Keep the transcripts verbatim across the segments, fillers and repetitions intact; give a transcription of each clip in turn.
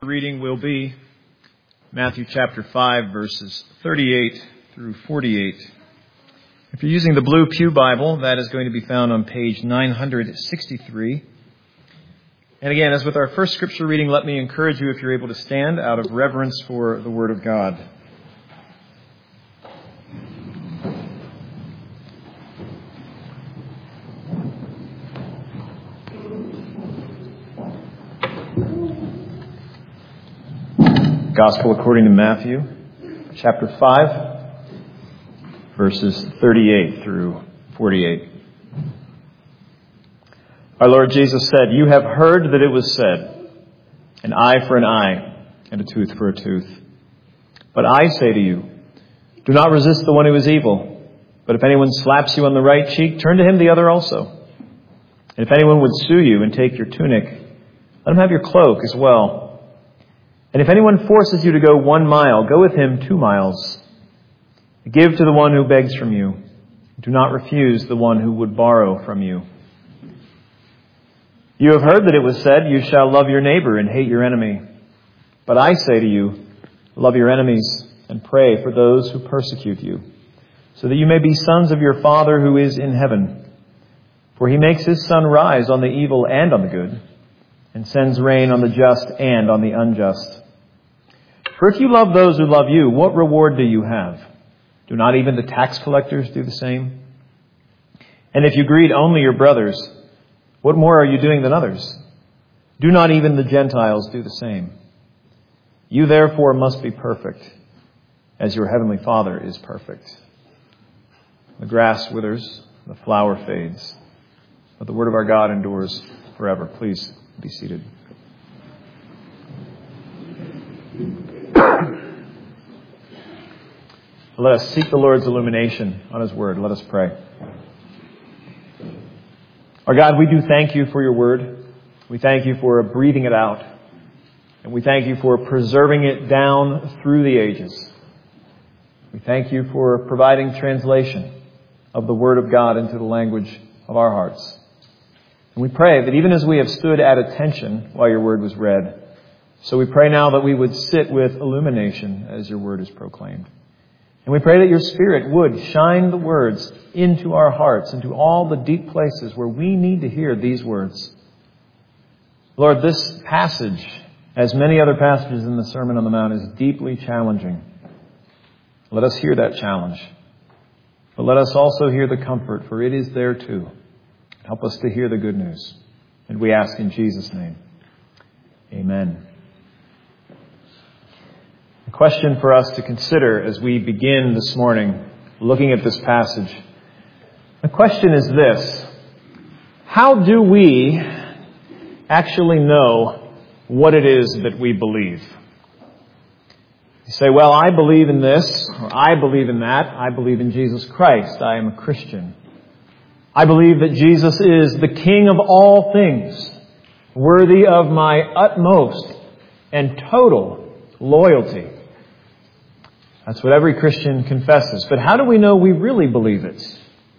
Reading will be Matthew chapter five, verses thirty-eight through forty-eight. If you're using the Blue Pew Bible, that is going to be found on page nine sixty-three. And again, as with our first scripture reading, let me encourage you, if you're able to stand, out of reverence for the Word of God. Gospel according to Matthew, chapter five, verses thirty-eight through forty-eight. Our Lord Jesus said, "You have heard that it was said, an eye for an eye and a tooth for a tooth. But I say to you, do not resist the one who is evil. But if anyone slaps you on the right cheek, turn to him the other also. And if anyone would sue you and take your tunic, let him have your cloak as well. And if anyone forces you to go one mile, go with him two miles. Give to the one who begs from you. Do not refuse the one who would borrow from you. You have heard that it was said, you shall love your neighbor and hate your enemy. But I say to you, love your enemies and pray for those who persecute you, so that you may be sons of your Father who is in heaven. For he makes his sun rise on the evil and on the good, and sends rain on the just and on the unjust. For if you love those who love you, what reward do you have? Do not even the tax collectors do the same? And if you greet only your brothers, what more are you doing than others? Do not even the Gentiles do the same? You therefore must be perfect, as your heavenly Father is perfect. The grass withers, the flower fades, but the word of our God endures forever." Please be seated. Let us seek the Lord's illumination on His Word. Let us pray. Our God, we do thank you for your Word. We thank you for breathing it out. And we thank you for preserving it down through the ages. We thank you for providing translation of the Word of God into the language of our hearts. And we pray that even as we have stood at attention while your Word was read, so we pray now that we would sit with illumination as your Word is proclaimed. And we pray that your Spirit would shine the words into our hearts, into all the deep places where we need to hear these words. Lord, this passage, as many other passages in the Sermon on the Mount, is deeply challenging. Let us hear that challenge. But let us also hear the comfort, for it is there too. Help us to hear the good news. And we ask in Jesus' name. Amen. A question for us to consider as we begin this morning looking at this passage. The question is this: how do we actually know what it is that we believe? You say, well, I believe in this, or I believe in that. I believe in Jesus Christ. I am a Christian. I believe that Jesus is the King of all things, worthy of my utmost and total loyalty. That's what every Christian confesses. But how do we know we really believe it?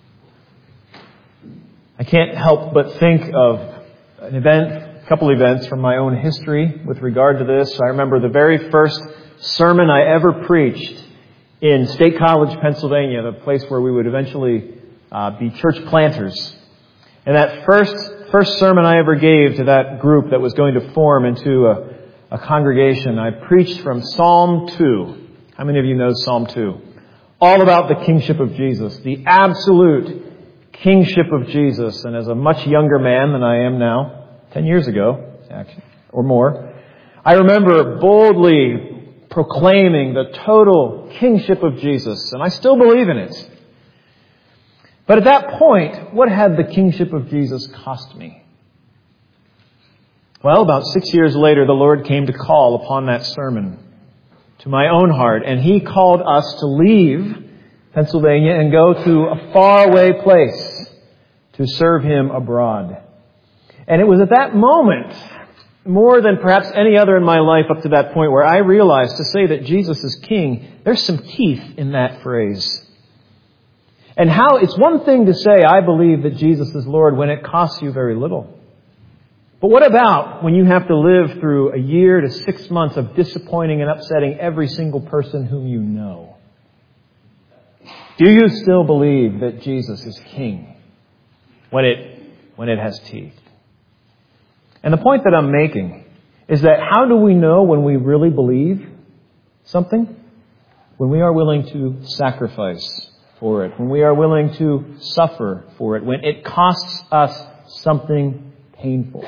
I can't help but think of an event, a couple events from my own history with regard to this. I remember the very first sermon I ever preached in State College, Pennsylvania, the place where we would eventually uh, be church planters. And that first first sermon I ever gave to that group that was going to form into a, a congregation, I preached from Psalm two. How many of you know Psalm two? All about the kingship of Jesus, the absolute kingship of Jesus. And as a much younger man than I am now, ten years ago, actually, or more, I remember boldly proclaiming the total kingship of Jesus. And I still believe in it. But at that point, what had the kingship of Jesus cost me? Well, about six years later, the Lord came to call upon that sermon to my own heart. And He called us to leave Pennsylvania and go to a faraway place to serve Him abroad. And it was at that moment, more than perhaps any other in my life up to that point, where I realized to say that Jesus is King, there's some teeth in that phrase. And how it's one thing to say, I believe that Jesus is Lord, when it costs you very little. But what about when you have to live through a year to six months of disappointing and upsetting every single person whom you know? Do you still believe that Jesus is King when it, when it has teeth? And the point that I'm making is that how do we know when we really believe something? When we are willing to sacrifice for it, when we are willing to suffer for it, when it costs us something painful.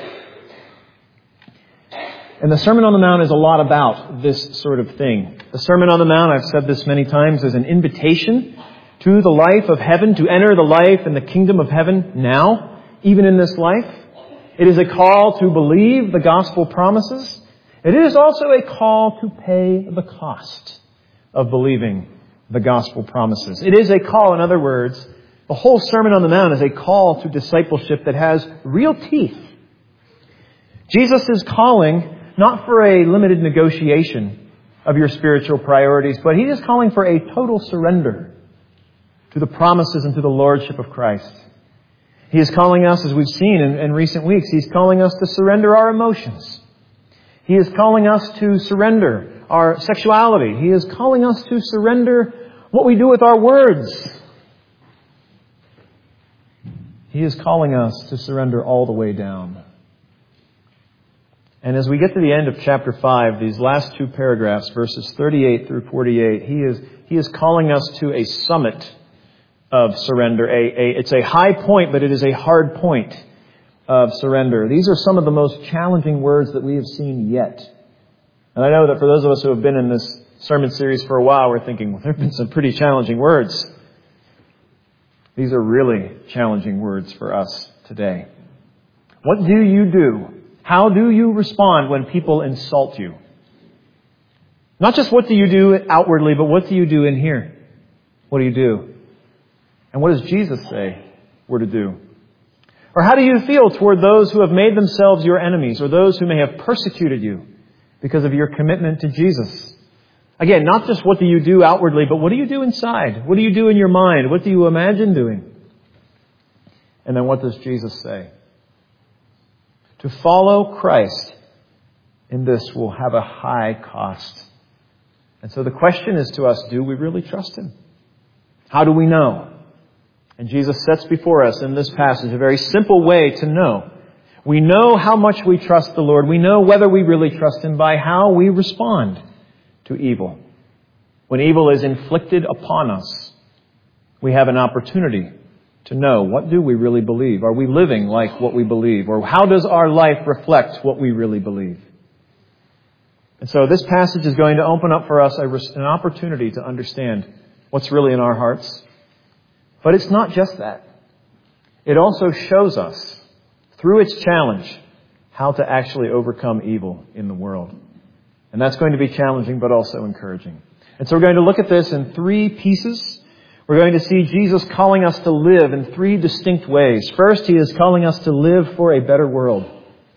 And the Sermon on the Mount is a lot about this sort of thing. The Sermon on the Mount, I've said this many times, is an invitation to the life of heaven, to enter the life and the kingdom of heaven now, even in this life. It is a call to believe the gospel promises. It is also a call to pay the cost of believing the gospel promises. It is a call, in other words, the whole Sermon on the Mount is a call to discipleship that has real teeth. Jesus is calling not for a limited negotiation of your spiritual priorities, but He is calling for a total surrender to the promises and to the lordship of Christ. He is calling us, as we've seen in, in recent weeks, He's calling us to surrender our emotions. He is calling us to surrender our sexuality. He is calling us to surrender what we do with our words. He is calling us to surrender all the way down. And as we get to the end of chapter five, these last two paragraphs, verses thirty-eight through forty-eight, he is, he is calling us to a summit of surrender. A, a, it's a high point, but it is a hard point of surrender. These are some of the most challenging words that we have seen yet. And I know that for those of us who have been in this sermon series for a while, we're thinking, well, there have been some pretty challenging words. These are really challenging words for us today. What do you do? How do you respond when people insult you? Not just what do you do outwardly, but what do you do in here? What do you do? And what does Jesus say we're to do? Or how do you feel toward those who have made themselves your enemies, or those who may have persecuted you because of your commitment to Jesus? Again, not just what do you do outwardly, but what do you do inside? What do you do in your mind? What do you imagine doing? And then what does Jesus say? To follow Christ in this will have a high cost. And so the question is to us, do we really trust Him? How do we know? And Jesus sets before us in this passage a very simple way to know. We know how much we trust the Lord. We know whether we really trust Him by how we respond to evil. When evil is inflicted upon us, we have an opportunity to know, what do we really believe? Are we living like what we believe? Or how does our life reflect what we really believe? And so this passage is going to open up for us an opportunity to understand what's really in our hearts. But it's not just that. It also shows us, through its challenge, how to actually overcome evil in the world. And that's going to be challenging, but also encouraging. And so we're going to look at this in three pieces. We're going to see Jesus calling us to live in three distinct ways. First, He is calling us to live for a better world.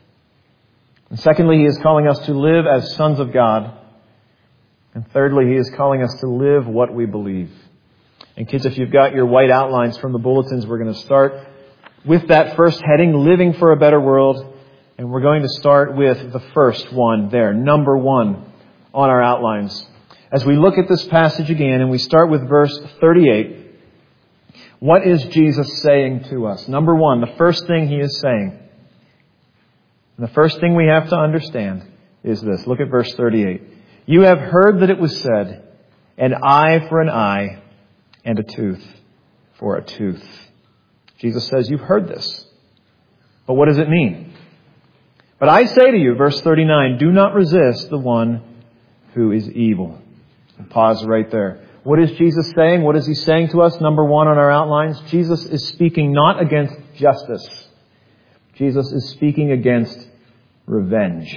And secondly, He is calling us to live as sons of God. And thirdly, He is calling us to live what we believe. And kids, if you've got your white outlines from the bulletins, we're going to start with that first heading, living for a better world. And we're going to start with the first one there, number one on our outlines. As we look at this passage again, and we start with verse thirty-eight, what is Jesus saying to us? Number one, the first thing He is saying, and the first thing we have to understand is this. Look at verse thirty-eight. You have heard that it was said, an eye for an eye, and a tooth for a tooth. Jesus says, you've heard this. But what does it mean? But I say to you, verse thirty-nine, do not resist the one who is evil. And pause right there. What is Jesus saying? What is He saying to us? Number one on our outlines, Jesus is speaking not against justice. Jesus is speaking against revenge.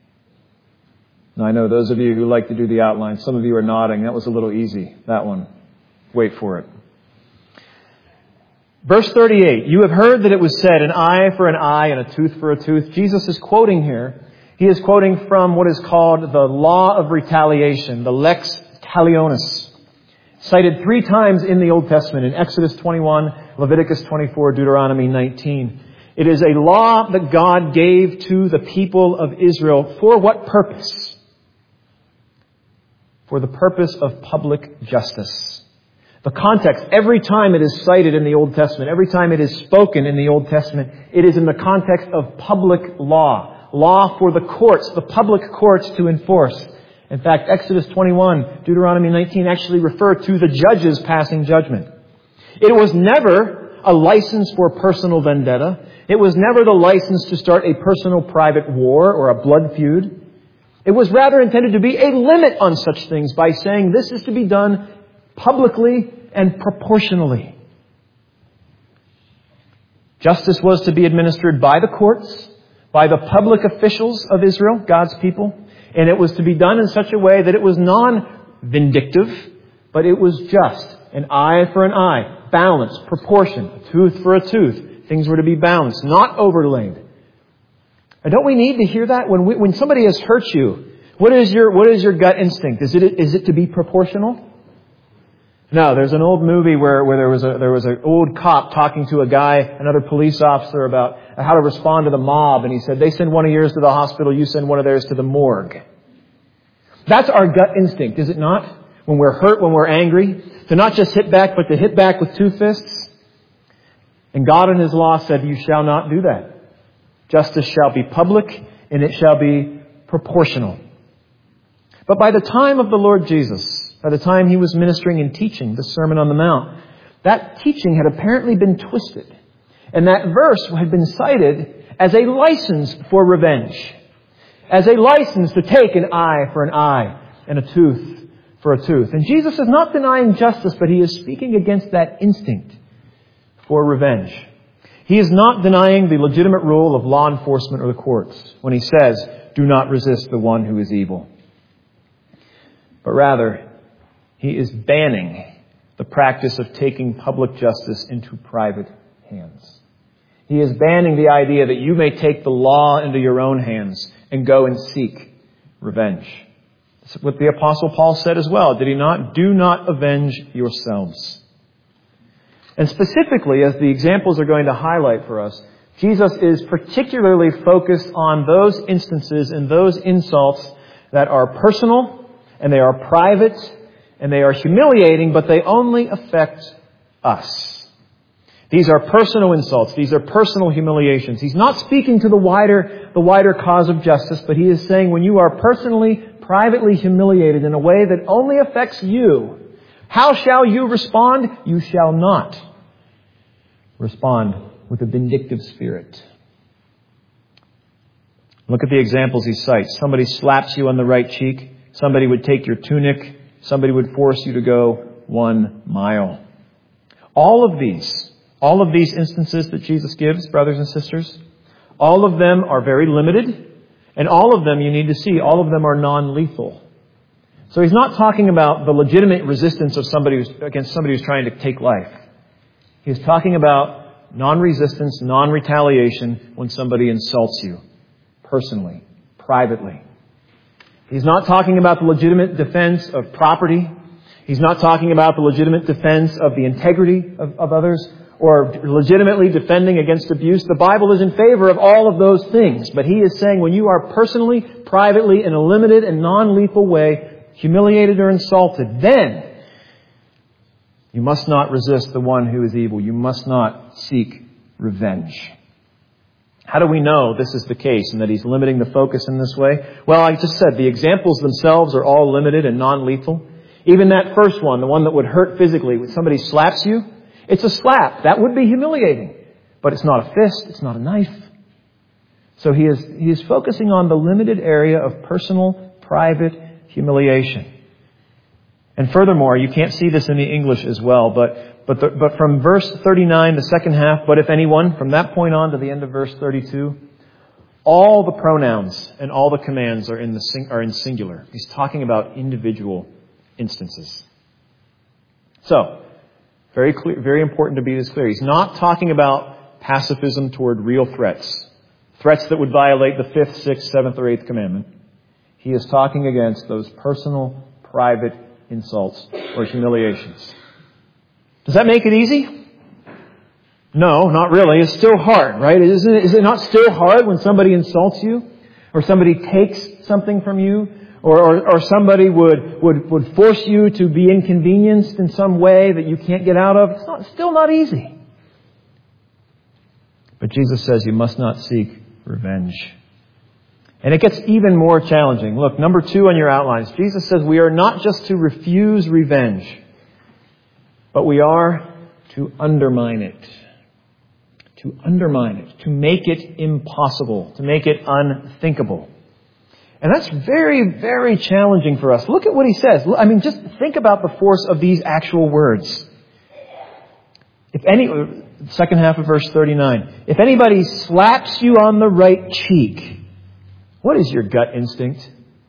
Now I know those of you who like to do the outlines, some of you are nodding. That was a little easy, that one. Wait for it. Verse thirty-eight, you have heard that it was said, an eye for an eye and a tooth for a tooth. Jesus is quoting here. He is quoting from what is called the law of retaliation, the lex talionis, cited three times in the Old Testament, in Exodus twenty-one, Leviticus twenty-four, Deuteronomy nineteen. It is a law that God gave to the people of Israel. For what purpose? For the purpose of public justice. The context, every time it is cited in the Old Testament, every time it is spoken in the Old Testament, it is in the context of public law. Law for the courts, the public courts to enforce. In fact, Exodus twenty-one, Deuteronomy nineteen actually refer to the judges passing judgment. It was never a license for personal vendetta. It was never the license to start a personal private war or a blood feud. It was rather intended to be a limit on such things by saying this is to be done publicly and proportionally. Justice was to be administered by the courts, by the public officials of Israel, God's people, and it was to be done in such a way that it was non-vindictive, but it was just. An eye for an eye, balance, proportion, a tooth for a tooth. Things were to be balanced, not overlaid. And don't we need to hear that? When we, when somebody has hurt you, what is your what is your gut instinct? Is it is it to be proportional? No, there's an old movie where, where there was a there was an old cop talking to a guy, another police officer, about how to respond to the mob, and he said, they send one of yours to the hospital, you send one of theirs to the morgue. That's our gut instinct, is it not? When we're hurt, when we're angry, to not just hit back, but to hit back with two fists. And God in His law said, you shall not do that. Justice shall be public, and it shall be proportional. But by the time of the Lord Jesus, by the time He was ministering and teaching the Sermon on the Mount, that teaching had apparently been twisted. And that verse had been cited as a license for revenge. As a license to take an eye for an eye and a tooth for a tooth. And Jesus is not denying justice, but He is speaking against that instinct for revenge. He is not denying the legitimate role of law enforcement or the courts when He says, do not resist the one who is evil. But rather, He is banning the practice of taking public justice into private hands. He is banning the idea that you may take the law into your own hands and go and seek revenge. That's what the Apostle Paul said as well. Did he not? Do not avenge yourselves. And specifically, as the examples are going to highlight for us, Jesus is particularly focused on those instances and those insults that are personal and they are private and they are humiliating, but they only affect us. These are personal insults. These are personal humiliations. He's not speaking to the wider, the wider cause of justice, but He is saying when you are personally, privately humiliated in a way that only affects you, how shall you respond? You shall not respond with a vindictive spirit. Look at the examples he cites. Somebody slaps you on the right cheek. Somebody would take your tunic. Somebody would force you to go one mile. All of these, all of these instances that Jesus gives, brothers and sisters, all of them are very limited. And all of them, you need to see, all of them are non-lethal. So He's not talking about the legitimate resistance of somebody who's, against somebody who's trying to take life. He's talking about non-resistance, non-retaliation when somebody insults you personally, privately. He's not talking about the legitimate defense of property. He's not talking about the legitimate defense of the integrity of, of others or legitimately defending against abuse. The Bible is in favor of all of those things. But He is saying when you are personally, privately, in a limited and non-lethal way, humiliated or insulted, then you must not resist the one who is evil. You must not seek revenge. How do we know this is the case and that He's limiting the focus in this way? Well, I just said the examples themselves are all limited and non-lethal. Even that first one, the one that would hurt physically, when somebody slaps you, it's a slap. That would be humiliating. But it's not a fist. It's not a knife. So he is, he is focusing on the limited area of personal, private humiliation. And furthermore, you can't see this in the English as well, but but the, but from verse thirty-nine, the second half, but if anyone, from that point on to the end of verse thirty-two, all the pronouns and all the commands are in the sing, are in singular. He's talking about individual instances. So, very clear, very important to be this clear. He's not talking about pacifism toward real threats, threats that would violate the fifth, sixth, seventh, or eighth commandment. He is talking against those personal, private insults or humiliations. Does that make it easy? No, not really. It's still hard, right? Isn't it, is it not still hard when somebody insults you? Or somebody takes something from you? Or, or, or somebody would, would, would force you to be inconvenienced in some way that you can't get out of? It's not, still not easy. But Jesus says you must not seek revenge. And it gets even more challenging. Look, number two on your outlines. Jesus says we are not just to refuse revenge, but we are to undermine it. To undermine it. To make it impossible. To make it unthinkable. And that's very, very challenging for us. Look at what he says. I mean, just think about the force of these actual words. If any, second half of verse thirty-nine. If anybody slaps you on the right cheek, what is your gut instinct?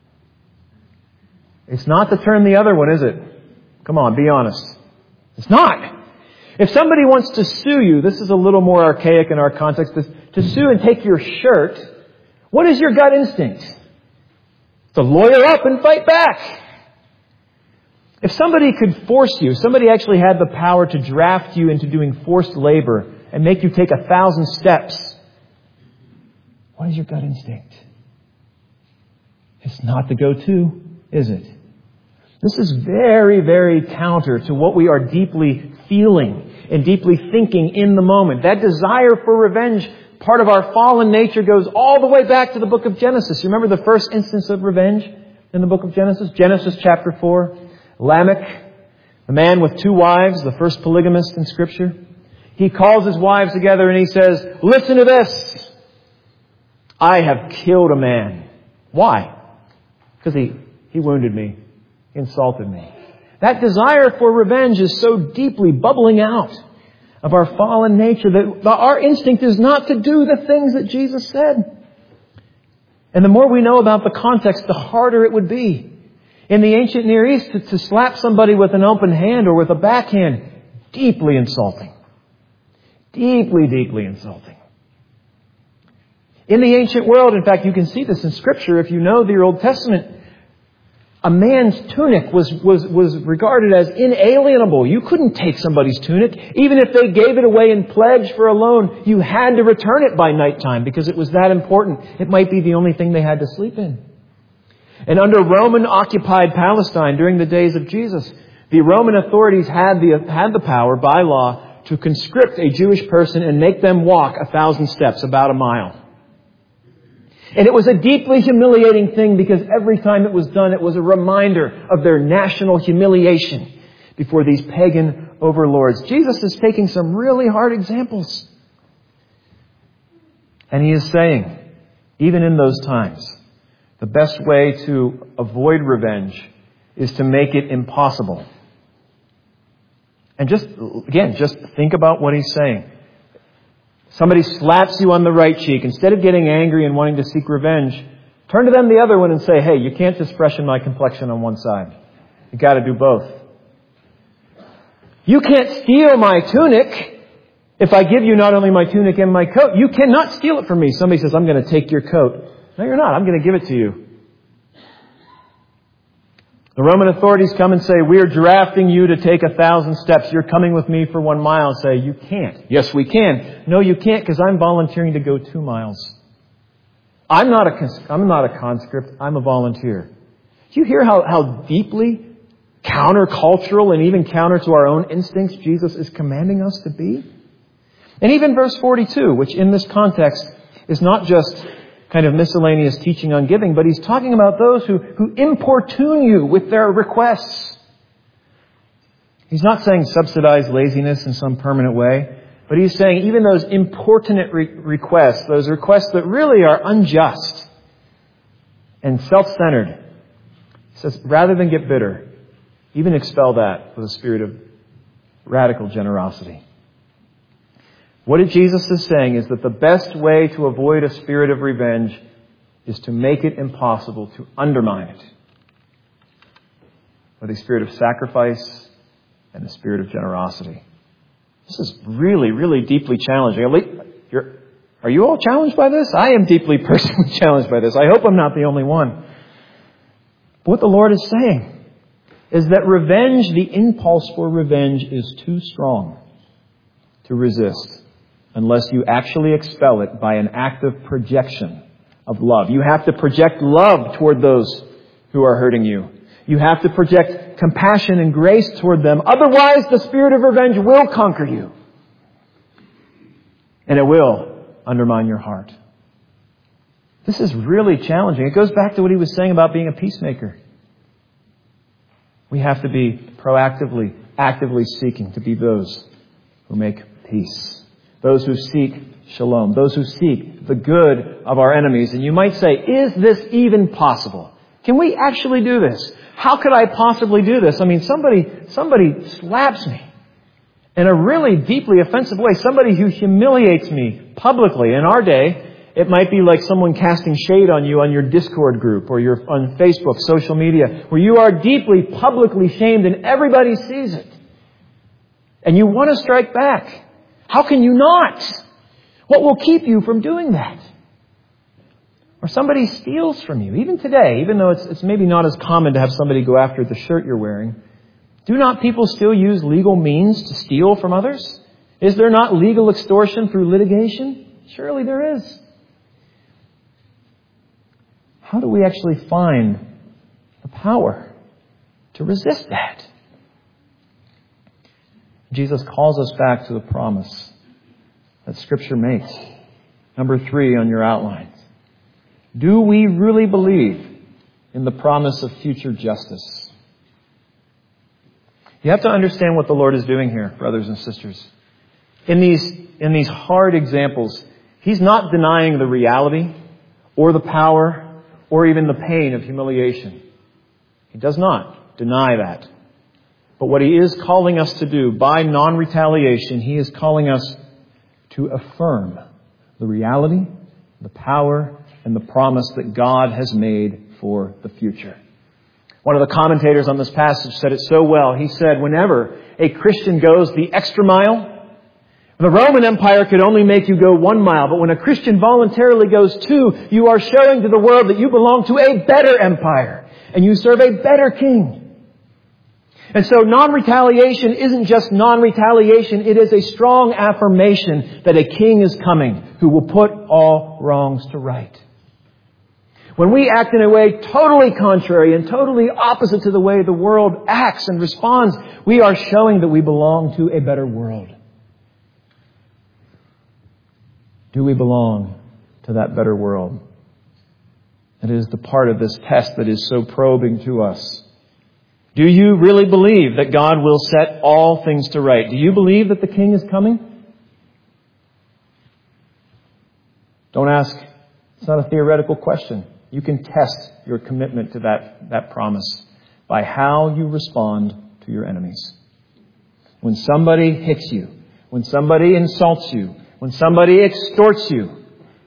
It's not to turn the other one, is it? Come on, be honest. It's not. If somebody wants to sue you, this is a little more archaic in our context, to sue and take your shirt, what is your gut instinct? To lawyer up and fight back. If somebody could force you, somebody actually had the power to draft you into doing forced labor and make you take a thousand steps, what is your gut instinct? It's not the go-to, is it? This is very, very counter to what we are deeply feeling and deeply thinking in the moment. That desire for revenge, part of our fallen nature, goes all the way back to the book of Genesis. You remember the first instance of revenge in the book of Genesis? Genesis chapter four. Lamech, the man with two wives, the first polygamist in Scripture. He calls his wives together and he says, listen to this. I have killed a man. Why? Because he, he wounded me. He insulted me. That desire for revenge is so deeply bubbling out of our fallen nature that our instinct is not to do the things that Jesus said. And the more we know about the context, the harder it would be. In the ancient Near East, to, to slap somebody with an open hand or with a backhand, deeply insulting. Deeply, deeply insulting. In the ancient world, in fact, you can see this in Scripture if you know the Old Testament. A man's tunic was, was, was regarded as inalienable. You couldn't take somebody's tunic. Even if they gave it away in pledge for a loan, you had to return it by nighttime because it was that important. It might be the only thing they had to sleep in. And under Roman-occupied Palestine during the days of Jesus, the Roman authorities had the, had the power by law to conscript a Jewish person and make them walk a thousand steps, about a mile. And it was a deeply humiliating thing because every time it was done, it was a reminder of their national humiliation before these pagan overlords. Jesus is taking some really hard examples. And he is saying, even in those times, the best way to avoid revenge is to make it impossible. And just, again, just think about what he's saying. Somebody slaps you on the right cheek. Instead of getting angry and wanting to seek revenge, turn to them the other one and say, hey, you can't just freshen my complexion on one side. You got to do both. You can't steal my tunic if I give you not only my tunic and my coat. You cannot steal it from me. Somebody says, I'm going to take your coat. No, you're not. I'm going to give it to you. The Roman authorities come and say, we're drafting you to take a thousand steps. You're coming with me for one mile. Say, you can't. Yes, we can. No, you can't because I'm volunteering to go two miles. I'm not a, I'm not a conscript. I'm a volunteer. Do you hear how, how deeply countercultural and even counter to our own instincts Jesus is commanding us to be? And even verse forty-two, which in this context is not just kind of miscellaneous teaching on giving, but he's talking about those who, who importune you with their requests. He's not saying subsidize laziness in some permanent way, but he's saying even those importunate re- requests, those requests that really are unjust and self-centered, he says, rather than get bitter, even expel that with a spirit of radical generosity. What Jesus is saying is that the best way to avoid a spirit of revenge is to make it impossible, to undermine it with a spirit of sacrifice and a spirit of generosity. This is really, really deeply challenging. You're, are you all challenged by this? I am deeply personally challenged by this. I hope I'm not the only one. But what the Lord is saying is that revenge, the impulse for revenge, is too strong to resist. unless you actually expel it by an active projection of love. You have to project love toward those who are hurting you. You have to project compassion and grace toward them. Otherwise, the spirit of revenge will conquer you. And it will undermine your heart. This is really challenging. It goes back to what he was saying about being a peacemaker. We have to be proactively, actively seeking to be those who make peace. Those who seek shalom. Those who seek the good of our enemies. And you might say, is this even possible? Can we actually do this? How could I possibly do this? I mean, somebody, somebody slaps me in a really deeply offensive way. Somebody who humiliates me publicly. In our day, it might be like someone casting shade on you on your Discord group or your on Facebook, social media, where you are deeply publicly shamed and everybody sees it. And you want to strike back. How can you not? What will keep you from doing that? Or somebody steals from you, even today, even though it's, it's maybe not as common to have somebody go after the shirt you're wearing. Do not people still use legal means to steal from others? Is there not legal extortion through litigation? Surely there is. How do we actually find the power to resist that? Jesus calls us back to the promise that Scripture makes. Number three on your outlines. Do we really believe in the promise of future justice? You have to understand what the Lord is doing here, brothers and sisters. In these, in these hard examples, He's not denying the reality or the power or even the pain of humiliation. He does not deny that. But what He is calling us to do by non-retaliation, He is calling us to affirm the reality, the power, and the promise that God has made for the future. One of the commentators on this passage said it so well. He said, whenever a Christian goes the extra mile, the Roman Empire could only make you go one mile, but when a Christian voluntarily goes two, you are showing to the world that you belong to a better empire and you serve a better king. And so non-retaliation isn't just non-retaliation. It is a strong affirmation that a king is coming who will put all wrongs to right. When we act in a way totally contrary and totally opposite to the way the world acts and responds, we are showing that we belong to a better world. Do we belong to that better world? It is the part of this test that is so probing to us. Do you really believe that God will set all things to right? Do you believe that the King is coming? Don't ask. It's not a theoretical question. You can test your commitment to that, that promise by how you respond to your enemies. When somebody hits you, when somebody insults you, when somebody extorts you,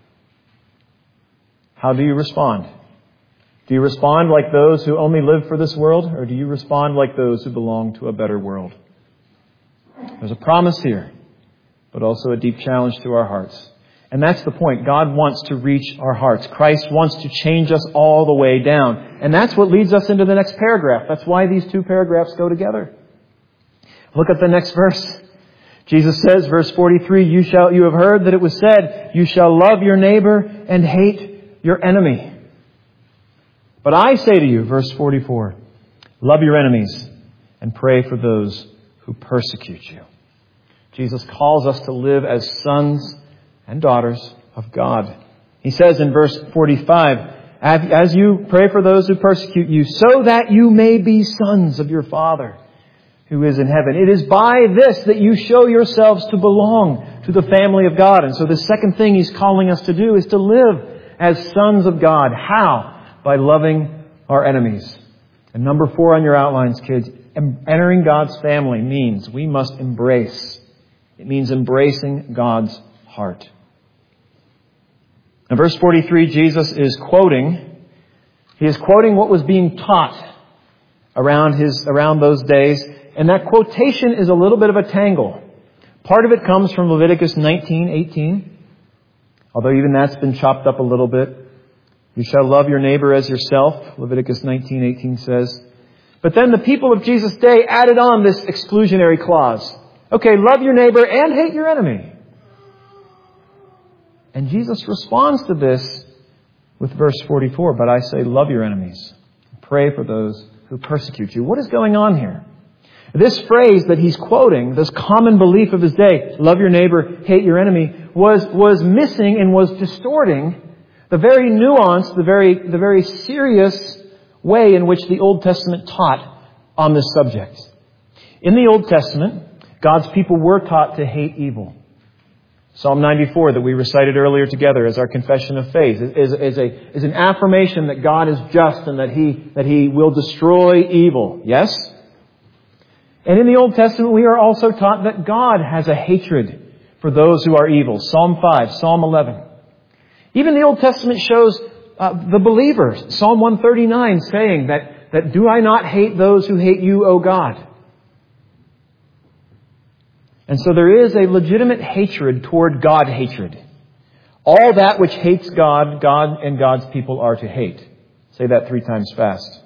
how do you respond? Do you respond like those who only live for this world, or do you respond like those who belong to a better world? There's a promise here, but also a deep challenge to our hearts. And that's the point. God wants to reach our hearts. Christ wants to change us all the way down. And that's what leads us into the next paragraph. That's why these two paragraphs go together. Look at the next verse. Jesus says, verse forty-three, you shall, you have heard that it was said, you shall love your neighbor and hate your enemy. But I say to you, verse forty-four, love your enemies and pray for those who persecute you. Jesus calls us to live as sons and daughters of God. He says in verse forty-five, as you pray for those who persecute you, so that you may be sons of your Father who is in heaven. It is by this that you show yourselves to belong to the family of God. And so the second thing He's calling us to do is to live as sons of God. How? By loving our enemies. And number four on your outlines, kids, entering God's family means we must embrace. It means embracing God's heart. In verse forty-three, Jesus is quoting, he is quoting what was being taught around his, around those days. And that quotation is a little bit of a tangle. Part of it comes from Leviticus nineteen eighteen. Although even that's been chopped up a little bit. You shall love your neighbor as yourself, Leviticus nineteen eighteen says. But then the people of Jesus' day added on this exclusionary clause. Okay, love your neighbor and hate your enemy. And Jesus responds to this with verse forty-four, but I say, love your enemies. Pray for those who persecute you. What is going on here? This phrase that he's quoting, this common belief of his day, love your neighbor, hate your enemy, was, was missing and was distorting the very nuanced, the very, the very serious way in which the Old Testament taught on this subject. In the Old Testament, God's people were taught to hate evil. Psalm ninety-four that we recited earlier together as our confession of faith is, is, a, is an affirmation that God is just and that He, that He will destroy evil. Yes? And in the Old Testament, we are also taught that God has a hatred for those who are evil. Psalm five, Psalm eleven. Even the Old Testament shows uh, the believers, Psalm one thirty-nine, saying that, that do I not hate those who hate you, O God? And so there is a legitimate hatred toward God hatred. All that which hates God, God and God's people are to hate. Say that three times fast.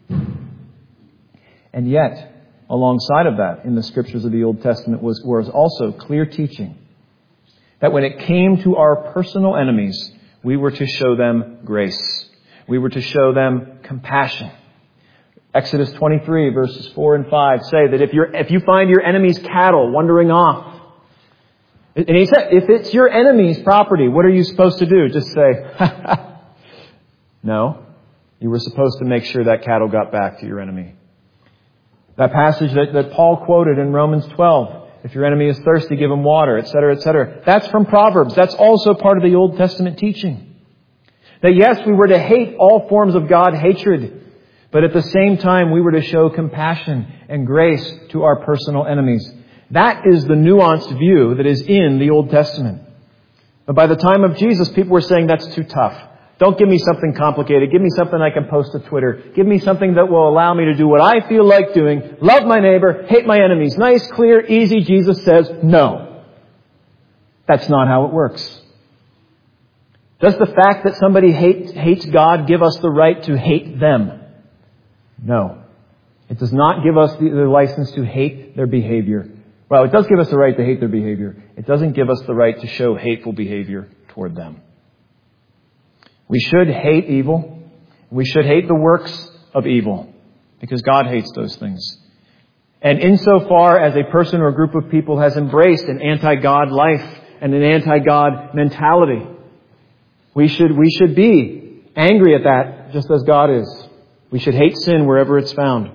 And yet, alongside of that, in the scriptures of the Old Testament was, was also clear teaching that when it came to our personal enemies, we were to show them grace. We were to show them compassion. Exodus twenty-three, verses four and five say that if you're, if you find your enemy's cattle wandering off, and he said, if it's your enemy's property, what are you supposed to do? Just say, no. You were supposed to make sure that cattle got back to your enemy. That passage that, that Paul quoted in Romans twelve, if your enemy is thirsty, give him water, et cetera, et cetera. That's from Proverbs. That's also part of the Old Testament teaching. That yes, we were to hate all forms of God hatred, but at the same time, we were to show compassion and grace to our personal enemies. That is the nuanced view that is in the Old Testament. But by the time of Jesus, people were saying that's too tough. Don't give me something complicated. Give me something I can post to Twitter. Give me something that will allow me to do what I feel like doing. Love my neighbor, hate my enemies. Nice, clear, easy. Jesus says, no. That's not how it works. Does the fact that somebody hates, hates God give us the right to hate them? No. It does not give us the, the license to hate their behavior. Well, it does give us the right to hate their behavior. It doesn't give us the right to show hateful behavior toward them. We should hate evil. We should hate the works of evil because God hates those things. And insofar as a person or a group of people has embraced an anti-God life and an anti-God mentality, we should, we should be angry at that just as God is. We should hate sin wherever it's found.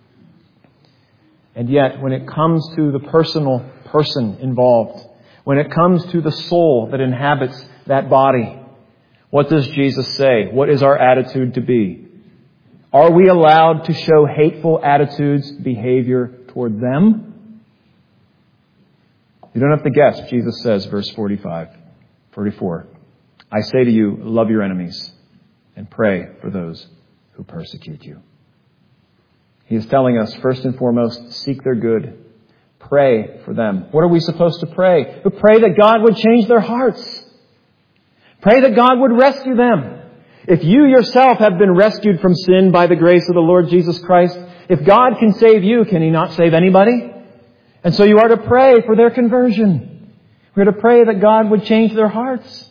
And yet, when it comes to the personal person involved, when it comes to the soul that inhabits that body, what does Jesus say? What is our attitude to be? Are we allowed to show hateful attitudes, behavior toward them? You don't have to guess. Jesus says, verse forty-five, forty-four, I say to you, love your enemies and pray for those who persecute you. He is telling us, first and foremost, seek their good. Pray for them. What are we supposed to pray? We pray that God would change their hearts. Pray that God would rescue them. If you yourself have been rescued from sin by the grace of the Lord Jesus Christ, if God can save you, can He not save anybody? And so you are to pray for their conversion. We are to pray that God would change their hearts.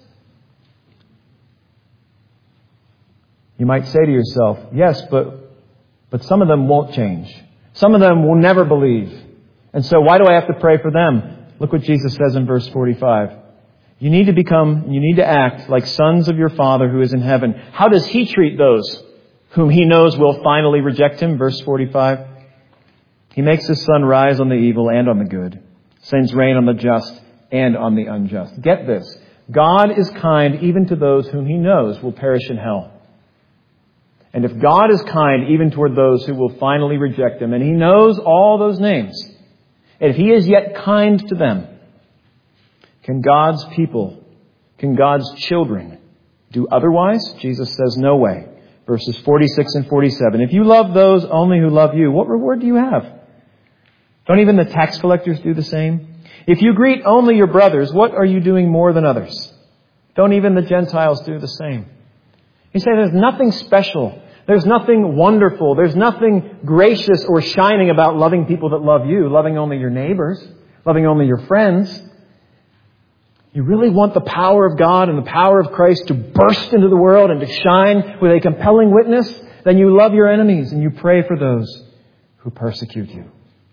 You might say to yourself, yes, but, but some of them won't change. Some of them will never believe. And so why do I have to pray for them? Look what Jesus says in verse forty-five. You need to become, you need to act like sons of your Father who is in heaven. How does He treat those whom He knows will finally reject Him? Verse forty-five. He makes His sun rise on the evil and on the good. Sends rain on the just and on the unjust. Get this. God is kind even to those whom He knows will perish in hell. And if God is kind even toward those who will finally reject Him, and He knows all those names, and if He is yet kind to them, can God's people, can God's children do otherwise? Jesus says, no way. Verses forty-six and forty-seven. If you love those only who love you, what reward do you have? Don't even the tax collectors do the same? If you greet only your brothers, what are you doing more than others? Don't even the Gentiles do the same? You say there's nothing special. There's nothing wonderful. There's nothing gracious or shining about loving people that love you, loving only your neighbors, loving only your friends. you really want the power of God and the power of Christ to burst into the world and to shine with a compelling witness, then you love your enemies and you pray for those who persecute you.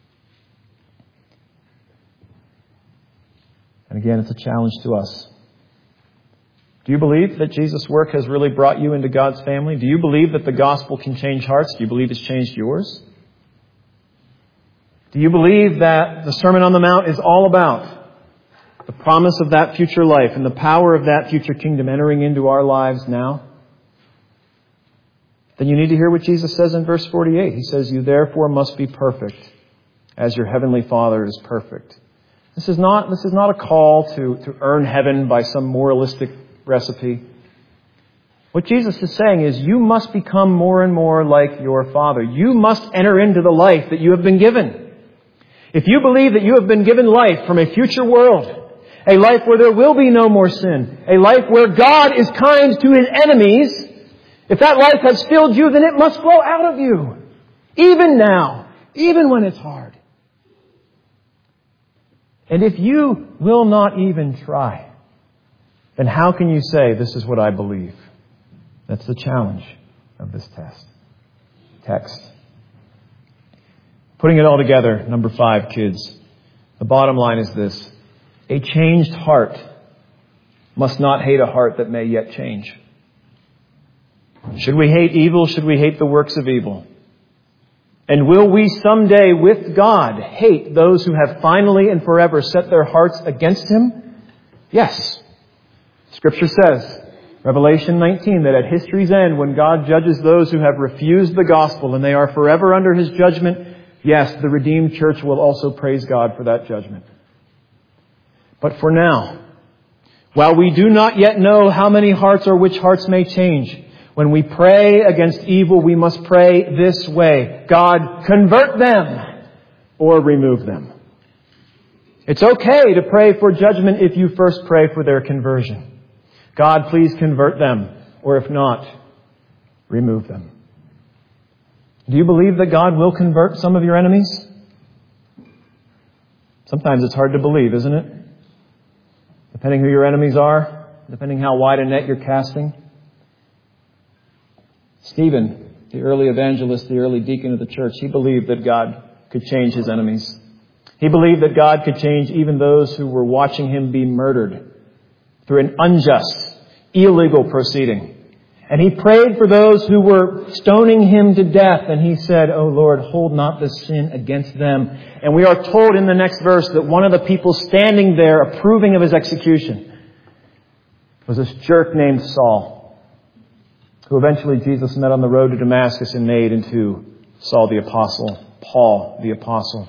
And again, it's a challenge to us. Do you believe that Jesus' work has really brought you into God's family? Do you believe that the gospel can change hearts? Do you believe it's changed yours? Do you believe that the Sermon on the Mount is all about the promise of that future life and the power of that future kingdom entering into our lives now? Then you need to hear what Jesus says in verse forty-eight. He says, you therefore must be perfect as your heavenly Father is perfect. This is not, this is not a call to, to earn heaven by some moralistic recipe. What Jesus is saying is you must become more and more like your Father. You must enter into the life that you have been given. If you believe that you have been given life from a future world, a life where there will be no more sin, a life where God is kind to His enemies, if that life has filled you, then it must flow out of you. Even now, even when it's hard. And if you will not even try, then how can you say, this is what I believe? That's the challenge of this test. Text. Putting it all together, number five, kids. The bottom line is this. A changed heart must not hate a heart that may yet change. Should we hate evil? Should we hate the works of evil? And will we someday with God hate those who have finally and forever set their hearts against Him? Yes. Scripture says, Revelation nineteen, that at history's end, when God judges those who have refused the gospel and they are forever under His judgment, yes, the redeemed church will also praise God for that judgment. But for now, while we do not yet know how many hearts or which hearts may change, when we pray against evil, we must pray this way. God, convert them or remove them. It's okay to pray for judgment if you first pray for their conversion. God, please convert them, or if not, remove them. Do you believe that God will convert some of your enemies? Sometimes it's hard to believe, isn't it? Depending who your enemies are, depending how wide a net you're casting. Stephen, the early evangelist, the early deacon of the church, he believed that God could change his enemies. He believed that God could change even those who were watching him be murdered through an unjust, illegal proceeding. And he prayed for those who were stoning him to death. And he said, "Oh Lord, hold not this sin against them." And we are told in the next verse that one of the people standing there approving of his execution was this jerk named Saul, who eventually Jesus met on the road to Damascus and made into Saul the Apostle, Paul the Apostle.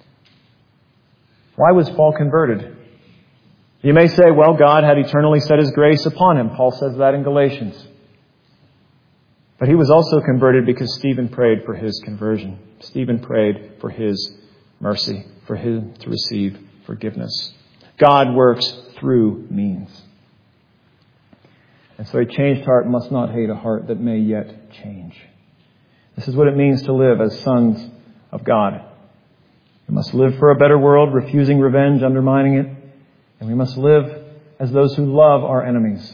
Why was Paul converted? You may say, well, God had eternally set His grace upon him. Paul says that in Galatians. But he was also converted because Stephen prayed for his conversion. Stephen prayed for his mercy, for him to receive forgiveness. God works through means. And so a changed heart must not hate a heart that may yet change. This is what it means to live as sons of God. We must live for a better world, refusing revenge, undermining it. And we must live as those who love our enemies.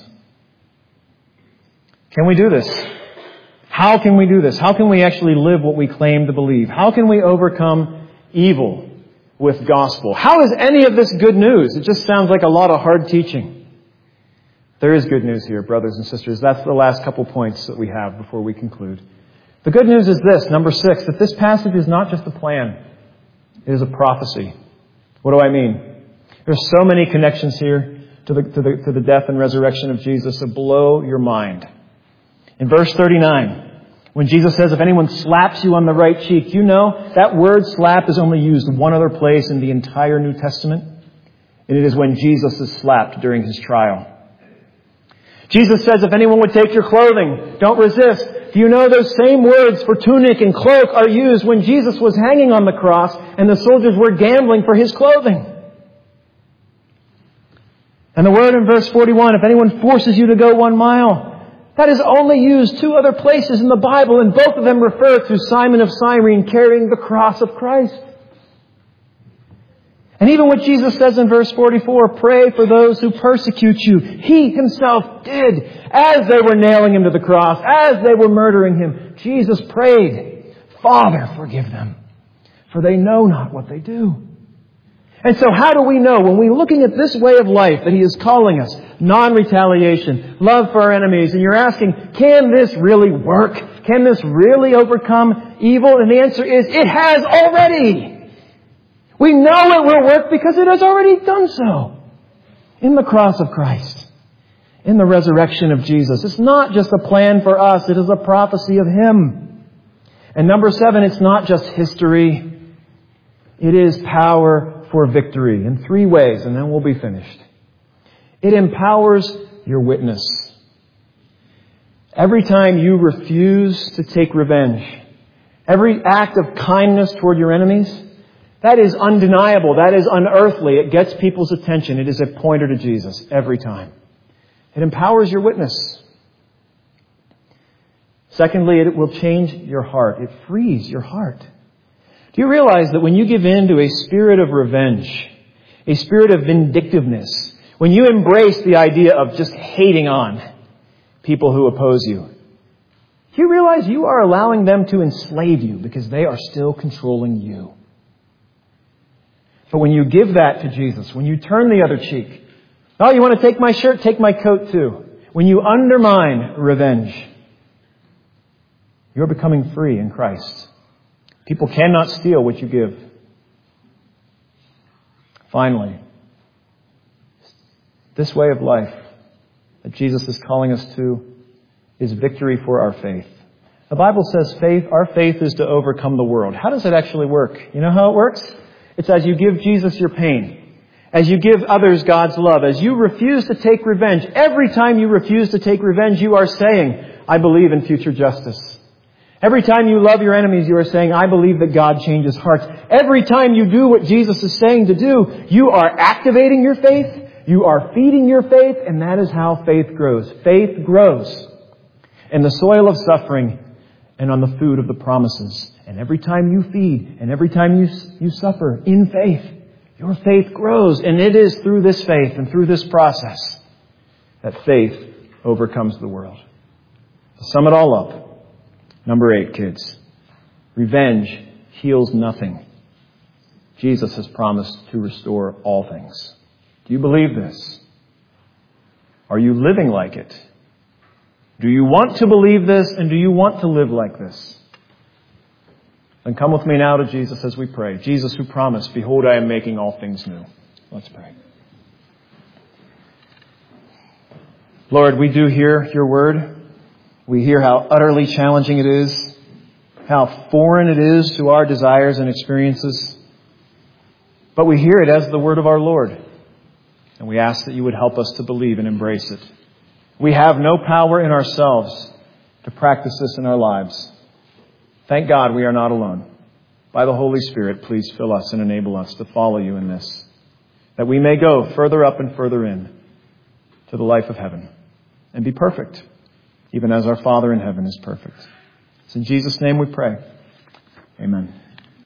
Can we do this? How can we do this? How can we actually live what we claim to believe? How can we overcome evil with gospel? How is any of this good news? It just sounds like a lot of hard teaching. There is good news here, brothers and sisters. That's the last couple points that we have before we conclude. The good news is this, number six, that this passage is not just a plan. It is a prophecy. What do I mean? There's so many connections here to the, to the, to the death and resurrection of Jesus that blow your mind. In verse thirty-nine, when Jesus says, if anyone slaps you on the right cheek, you know that word slap is only used one other place in the entire New Testament. And it is when Jesus is slapped during His trial. Jesus says, if anyone would take your clothing, don't resist. Do you know those same words for tunic and cloak are used when Jesus was hanging on the cross and the soldiers were gambling for His clothing? And the word in verse forty-one, if anyone forces you to go one mile, that is only used two other places in the Bible, and both of them refer to Simon of Cyrene carrying the cross of Christ. And even what Jesus says in verse forty-four, pray for those who persecute you. He himself did. As they were nailing him to the cross, as they were murdering him, Jesus prayed, Father, forgive them, for they know not what they do. And so how do we know when we're looking at this way of life that he is calling us? Non-retaliation, love for our enemies. And you're asking, can this really work? Can this really overcome evil? And the answer is, it has already. We know it will work because it has already done so. In the cross of Christ. In the resurrection of Jesus. It's not just a plan for us. It is a prophecy of him. And number seven, it's not just history. It is power for victory in three ways, and then we'll be finished. It empowers your witness. Every time you refuse to take revenge, every act of kindness toward your enemies, that is undeniable. That is unearthly. It gets people's attention. It is a pointer to Jesus every time. It empowers your witness. Secondly, it will change your heart. It frees your heart. Do you realize that when you give in to a spirit of revenge, a spirit of vindictiveness, when you embrace the idea of just hating on people who oppose you, do you realize you are allowing them to enslave you because they are still controlling you? But when you give that to Jesus, when you turn the other cheek, oh, you want to take my shirt? Take my coat too. When you undermine revenge, you're becoming free in Christ. People cannot steal what you give. Finally, this way of life that Jesus is calling us to is victory for our faith. The Bible says faith, our faith is to overcome the world. How does it actually work? You know how it works? It's as you give Jesus your pain, as you give others God's love, as you refuse to take revenge. Every time you refuse to take revenge, you are saying, I believe in future justice. Every time you love your enemies, you are saying, I believe that God changes hearts. Every time you do what Jesus is saying to do, you are activating your faith, you are feeding your faith, and that is how faith grows. Faith grows in the soil of suffering and on the food of the promises. And every time you feed and every time you, you suffer in faith, your faith grows. And it is through this faith and through this process that faith overcomes the world. To sum it all up, number eight, kids. Revenge heals nothing. Jesus has promised to restore all things. Do you believe this? Are you living like it? Do you want to believe this, and do you want to live like this? Then come with me now to Jesus as we pray. Jesus who promised, behold, I am making all things new. Let's pray. Lord, we do hear your word. We hear how utterly challenging it is, how foreign it is to our desires and experiences. But we hear it as the word of our Lord. And we ask that you would help us to believe and embrace it. We have no power in ourselves to practice this in our lives. Thank God we are not alone. By the Holy Spirit, please fill us and enable us to follow you in this, that we may go further up and further in to the life of heaven and be perfect, even as our Father in heaven is perfect. It's in Jesus' name we pray. Amen.